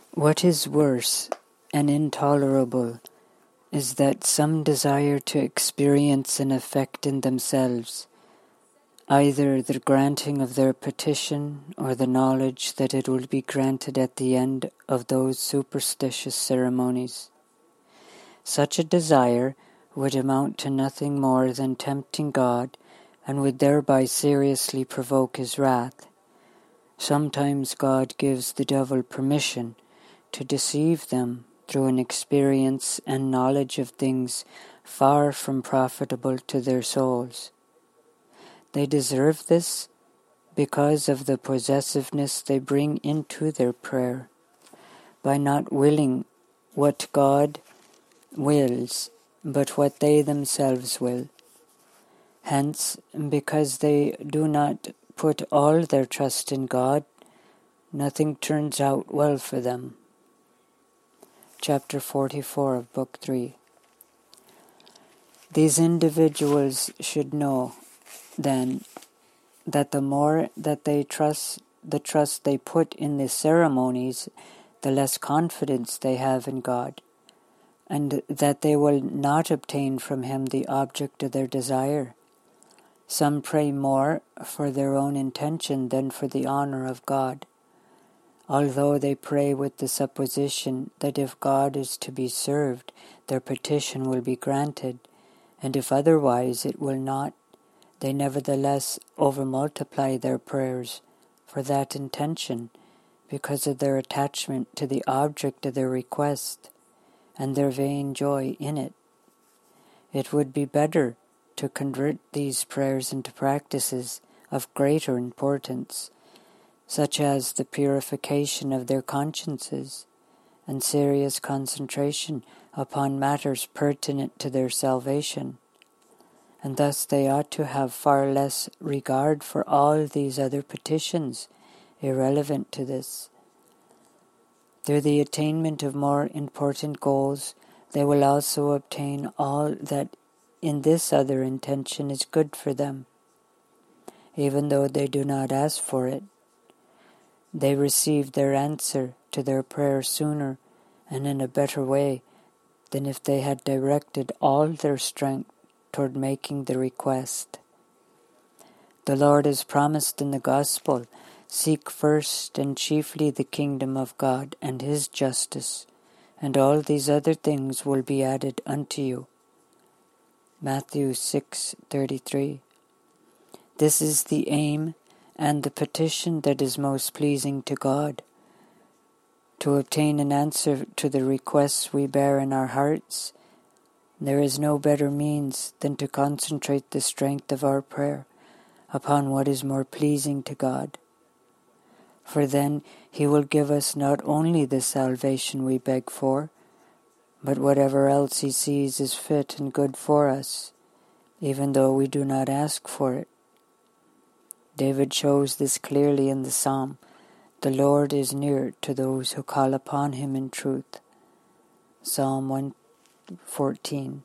What is worse and intolerable is that some desire to experience an effect in themselves, either the granting of their petition or the knowledge that it will be granted at the end of those superstitious ceremonies. Such a desire would amount to nothing more than tempting God, and would thereby seriously provoke his wrath. Sometimes God gives the devil permission to deceive them through an experience and knowledge of things far from profitable to their souls. They deserve this because of the possessiveness they bring into their prayer, by not willing what God wills, but what they themselves will. Hence, because they do not put all their trust in God, nothing turns out well for them. Chapter 44 of Book 3. These individuals should know, then, that the more that the trust they put in the ceremonies, the less confidence they have in God, and that they will not obtain from him the object of their desire. Some pray more for their own intention than for the honor of God, although they pray with the supposition that if God is to be served, their petition will be granted, and if otherwise it will not. They nevertheless overmultiply their prayers for that intention because of their attachment to the object of their request and their vain joy in it. It would be better to convert these prayers into practices of greater importance, such as the purification of their consciences and serious concentration upon matters pertinent to their salvation, and thus they ought to have far less regard for all these other petitions irrelevant to this. Through the attainment of more important goals, they will also obtain all that in this other intention is good for them, even though they do not ask for it. They receive their answer to their prayer sooner and in a better way than if they had directed all their strength toward making the request. The Lord has promised in the Gospel, "Seek first and chiefly the kingdom of God and his justice, and all these other things will be added unto you." Matthew 6:33. This is the aim and the petition that is most pleasing to God. To obtain an answer to the requests we bear in our hearts, there is no better means than to concentrate the strength of our prayer upon what is more pleasing to God. For then he will give us not only the salvation we beg for, but whatever else he sees is fit and good for us, even though we do not ask for it. David shows this clearly in the psalm, "The Lord is near to those who call upon him in truth." Psalm 114.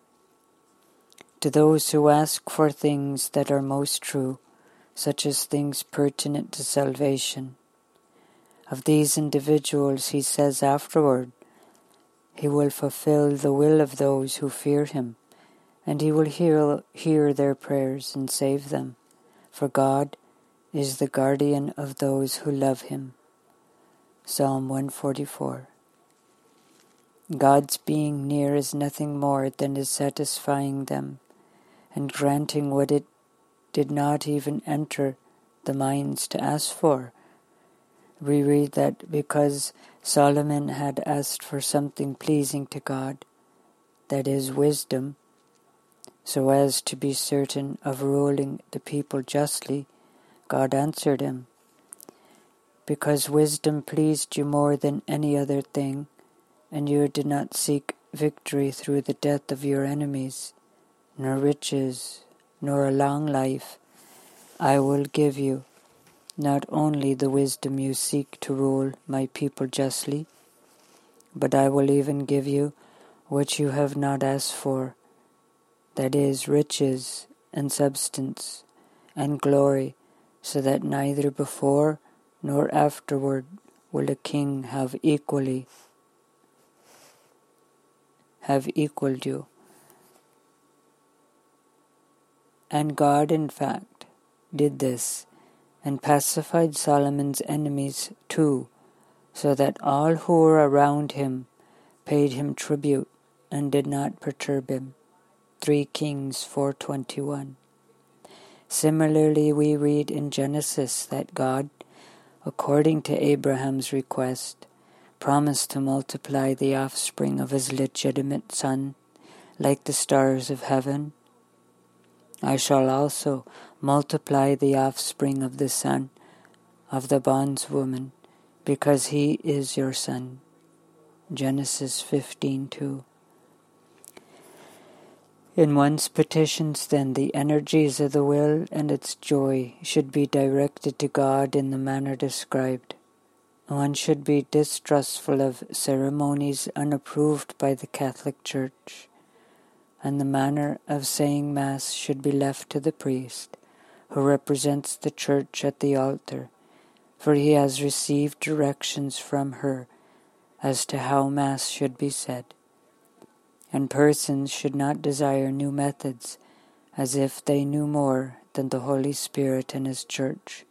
To those who ask for things that are most true, such as things pertinent to salvation, of these individuals he says afterward, "He will fulfill the will of those who fear him, and he will hear their prayers and save them, for God is the guardian of those who love him." Psalm 144. God's being near is nothing more than his satisfying them, and granting what it did not even enter the minds to ask for. We read that because Solomon had asked for something pleasing to God, that is, wisdom, so as to be certain of ruling the people justly, God answered him, "Because wisdom pleased you more than any other thing, and you did not seek victory through the death of your enemies, nor riches, nor a long life, I will give you not only the wisdom you seek to rule my people justly, but I will even give you what you have not asked for, that is, riches and substance and glory, so that neither before nor afterward will a king have equaled you. And God, in fact, did this, and pacified Solomon's enemies too, so that all who were around him paid him tribute and did not perturb him. 3 Kings 4:21. Similarly, we read in Genesis that God, according to Abraham's request, promised to multiply the offspring of his legitimate son like the stars of heaven. I shall also multiply the offspring of the son of the bondswoman, because he is your son. Genesis 15:2. In one's petitions, then, the energies of the will and its joy should be directed to God in the manner described. One should be distrustful of ceremonies unapproved by the Catholic Church, and the manner of saying Mass should be left to the priest, who represents the Church at the altar, for he has received directions from her as to how Mass should be said. And persons should not desire new methods, as if they knew more than the Holy Spirit and His Church.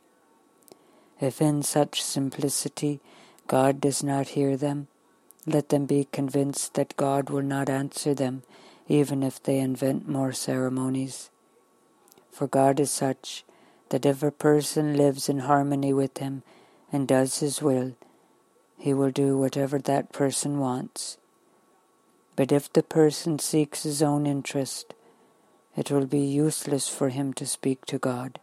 If in such simplicity God does not hear them, let them be convinced that God will not answer them, even if they invent more ceremonies. For God is such that if a person lives in harmony with Him and does His will, He will do whatever that person wants. But if the person seeks his own interest, it will be useless for him to speak to God.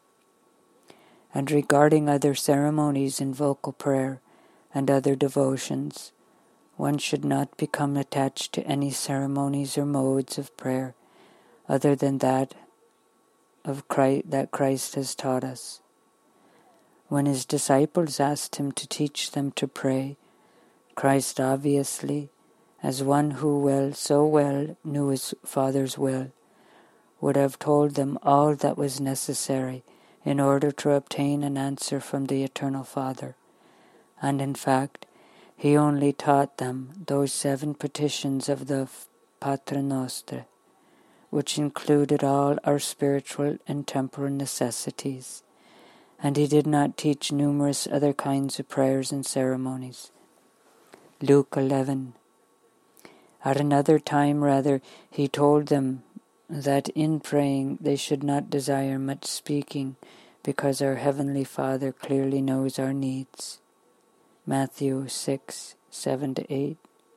And regarding other ceremonies in vocal prayer and other devotions, one should not become attached to any ceremonies or modes of prayer other than that of Christ, that Christ has taught us. When his disciples asked him to teach them to pray, Christ obviously, as one who so well knew his Father's will, would have told them all that was necessary in order to obtain an answer from the Eternal Father. And in fact, he only taught them those 7 petitions of the Pater Noster, which included all our spiritual and temporal necessities, and he did not teach numerous other kinds of prayers and ceremonies. Luke 11. At another time, rather, he told them that in praying they should not desire much speaking, because our Heavenly Father clearly knows our needs. Matthew 6:7-8.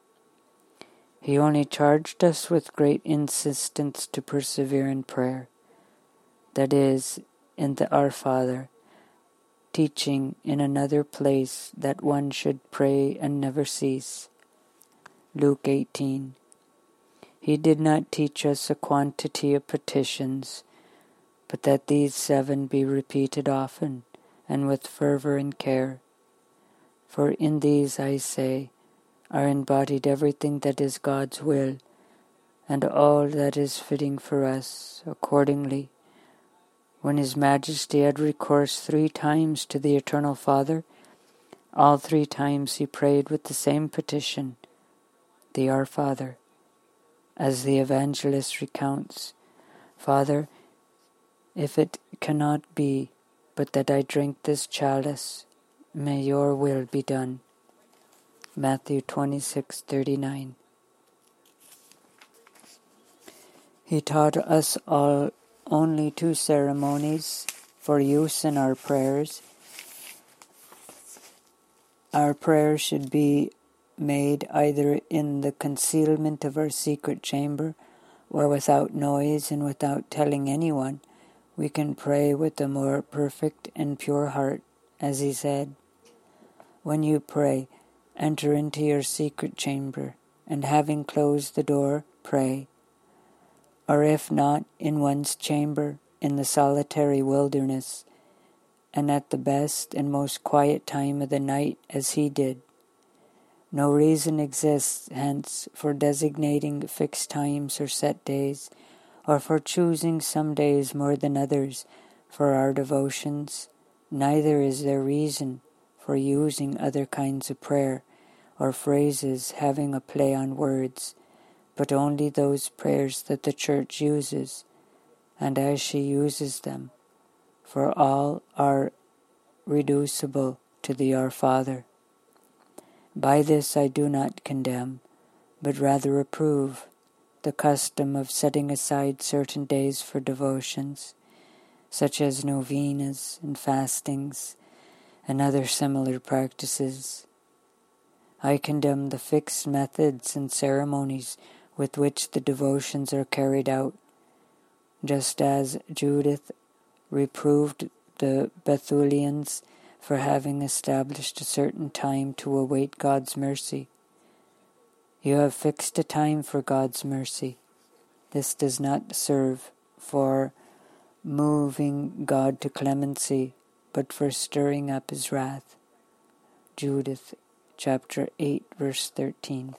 He only charged us with great insistence to persevere in prayer, that is, in the Our Father, teaching in another place that one should pray and never cease. Luke 18. He did not teach us a quantity of petitions, but that these 7 be repeated often and with fervor and care. For in these, I say, are embodied everything that is God's will, and all that is fitting for us. Accordingly, when His Majesty had recourse 3 times to the Eternal Father, all 3 times he prayed with the same petition, the Our Father, as the evangelist recounts, Father, if it cannot be but that I drink this chalice, may your will be done. Matthew 26:39. He taught us all only 2 ceremonies for use in our prayers. Our prayers should be made either in the concealment of our secret chamber or without noise and without telling anyone. We can pray with a more perfect and pure heart, as he said, when you pray, enter into your secret chamber, and having closed the door, pray. Or if not, in one's chamber, in the solitary wilderness, and at the best and most quiet time of the night, as he did. No reason exists, hence, for designating fixed times or set days, or for choosing some days more than others for our devotions. Neither is there reason for using other kinds of prayer or phrases having a play on words, but only those prayers that the Church uses, and as she uses them, for all are reducible to the Our Father. By this I do not condemn, but rather approve, the custom of setting aside certain days for devotions, such as novenas and fastings, and other similar practices. I condemn the fixed methods and ceremonies with which the devotions are carried out, just as Judith reproved the Bethulians for having established a certain time to await God's mercy. You have fixed a time for God's mercy. This does not serve for moving God to clemency, but for stirring up his wrath. Judith chapter 8, verse 13.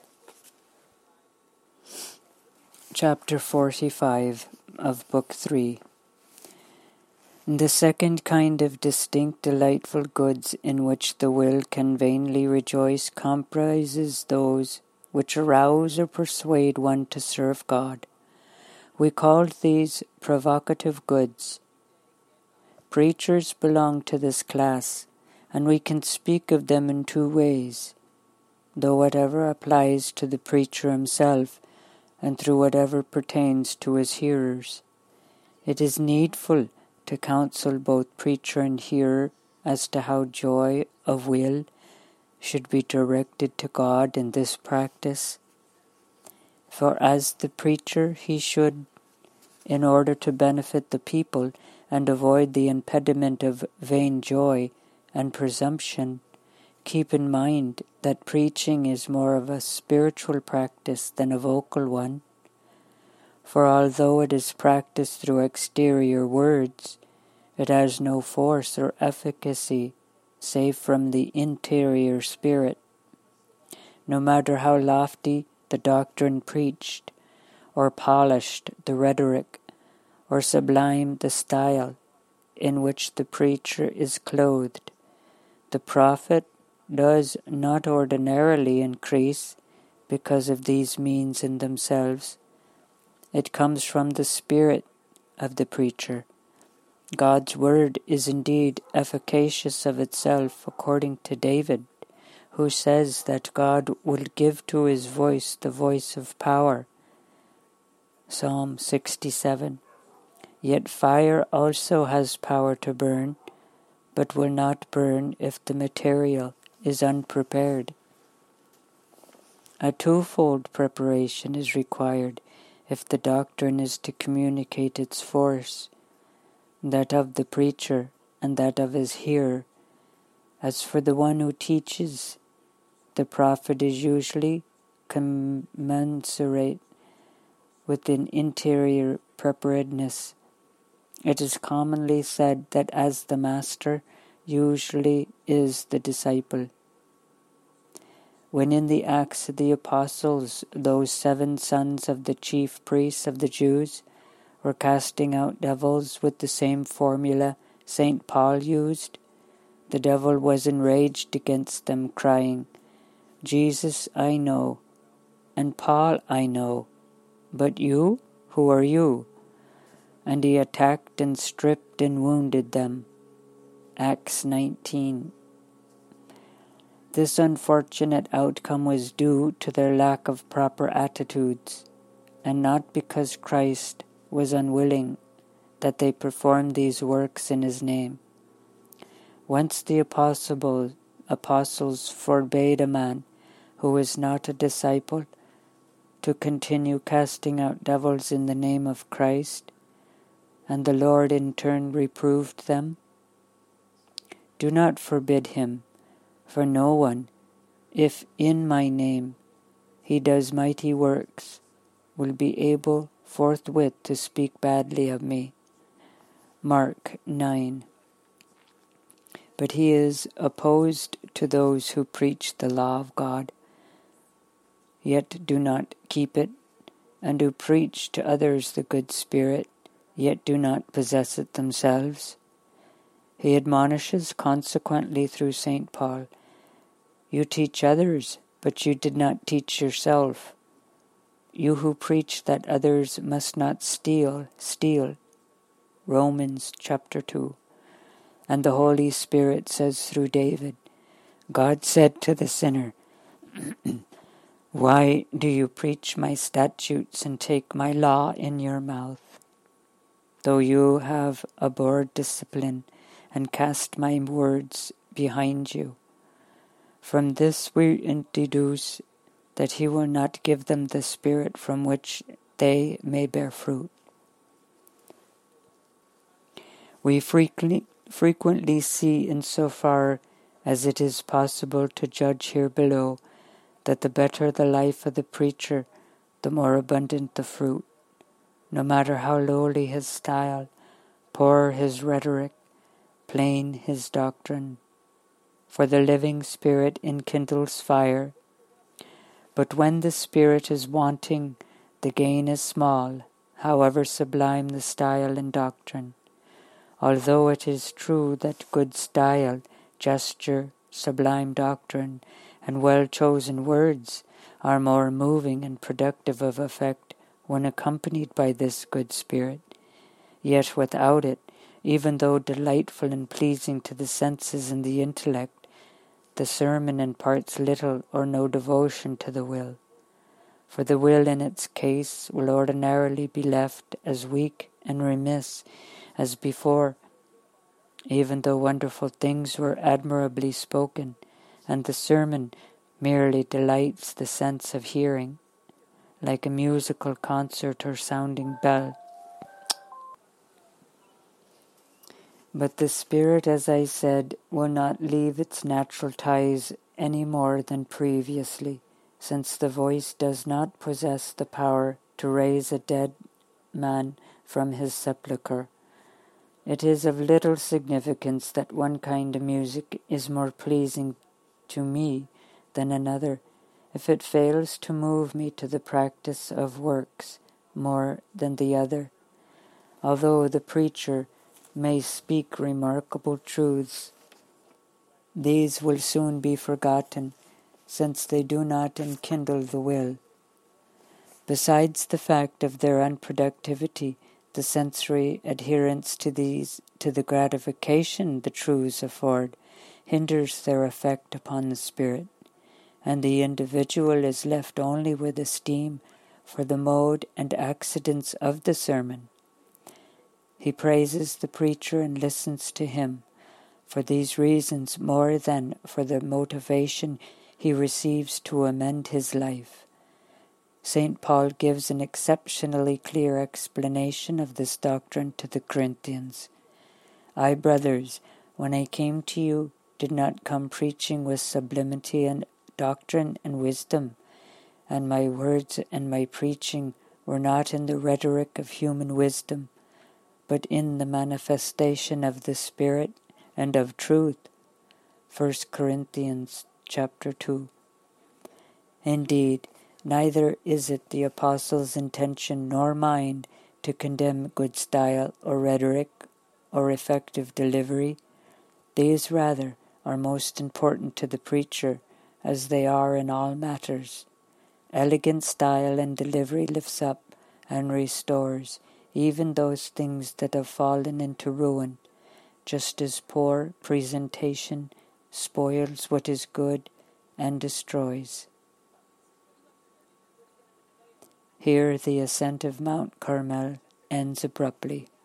Chapter 45 of Book 3. The second kind of distinct delightful goods in which the will can vainly rejoice comprises those which arouse or persuade one to serve God. We called these provocative goods. Preachers belong to this class, and we can speak of them in two ways, though whatever applies to the preacher himself and through whatever pertains to his hearers. It is needful to counsel both preacher and hearer as to how joy of will should be directed to God in this practice. For as the preacher he should, in order to benefit the people and avoid the impediment of vain joy and presumption, keep in mind that preaching is more of a spiritual practice than a vocal one. For although it is practiced through exterior words, it has no force or efficacy save from the interior spirit. No matter how lofty the doctrine preached, or polished the rhetoric, or sublime the style in which the preacher is clothed, the profit does not ordinarily increase because of these means in themselves. It comes from the spirit of the preacher. God's word is indeed efficacious of itself, according to David, who says that God will give to his voice the voice of power. Psalm 67. Yet fire also has power to burn, but will not burn if the material is unprepared. A twofold preparation is required if the doctrine is to communicate its force, that of the preacher and that of his hearer. As for the one who teaches, the profit is usually commensurate with an interior preparedness. It is commonly said that as the master usually is the disciple. When in the Acts of the Apostles those 7 sons of the chief priests of the Jews were casting out devils with the same formula St. Paul used, the devil was enraged against them, crying, Jesus I know, and Paul I know, but you, who are you? And he attacked and stripped and wounded them. Acts 19. This unfortunate outcome was due to their lack of proper attitudes, and not because Christ was unwilling that they performed these works in his name. Once the apostles forbade a man who was not a disciple to continue casting out devils in the name of Christ, and the Lord in turn reproved them. Do not forbid him, for no one, if in my name he does mighty works, will be able forthwith to speak badly of me. Mark 9. But he is opposed to those who preach the law of God, yet do not keep it, and who preach to others the good spirit, yet do not possess it themselves. He admonishes consequently through St. Paul, "You teach others, but you did not teach yourself. You who preach that others must not steal, steal." Romans chapter 2. And the Holy Spirit says through David, God said to the sinner, "Why do you preach my statutes and take my law in your mouth? Though you have abhorred discipline and cast my words behind you." From this we deduce that he will not give them the Spirit from which they may bear fruit. We frequently see, insofar as it is possible to judge here below, that the better the life of the preacher, the more abundant the fruit, no matter how lowly his style, poor his rhetoric, plain his doctrine. For the living Spirit enkindles fire, but when the Spirit is wanting, the gain is small, however sublime the style and doctrine. Although it is true that good style, gesture, sublime doctrine, and well-chosen words are more moving and productive of effect when accompanied by this good Spirit, yet without it, even though delightful and pleasing to the senses and the intellect, the sermon imparts little or no devotion to the will. For the will in its case will ordinarily be left as weak and remiss as before, even though wonderful things were admirably spoken, and the sermon merely delights the sense of hearing, like a musical concert or sounding bell. But the Spirit, as I said, will not leave its natural ties any more than previously, since the voice does not possess the power to raise a dead man from his sepulchre. It is of little significance that one kind of music is more pleasing to me than another, if it fails to move me to the practice of works more than the other. Although the preacher may speak remarkable truths, these will soon be forgotten, since they do not enkindle the will. Besides the fact of their unproductivity, the sensory adherence to the gratification the truths afford, hinders their effect upon the spirit, and the individual is left only with esteem for the mode and accidents of the sermon. He praises the preacher and listens to him for these reasons more than for the motivation he receives to amend his life. St. Paul gives an exceptionally clear explanation of this doctrine to the Corinthians. "I, brothers, when I came to you, did not come preaching with sublimity and doctrine and wisdom, and my words and my preaching were not in the rhetoric of human wisdom, but in the manifestation of the Spirit and of truth." 1 Corinthians chapter 2. Indeed, neither is it the apostle's intention nor mine to condemn good style or rhetoric or effective delivery. These rather are most important to the preacher, as they are in all matters. Elegant style and delivery lifts up and restores even those things that have fallen into ruin, just as poor presentation spoils what is good and destroys. Here the ascent of Mount Carmel ends abruptly.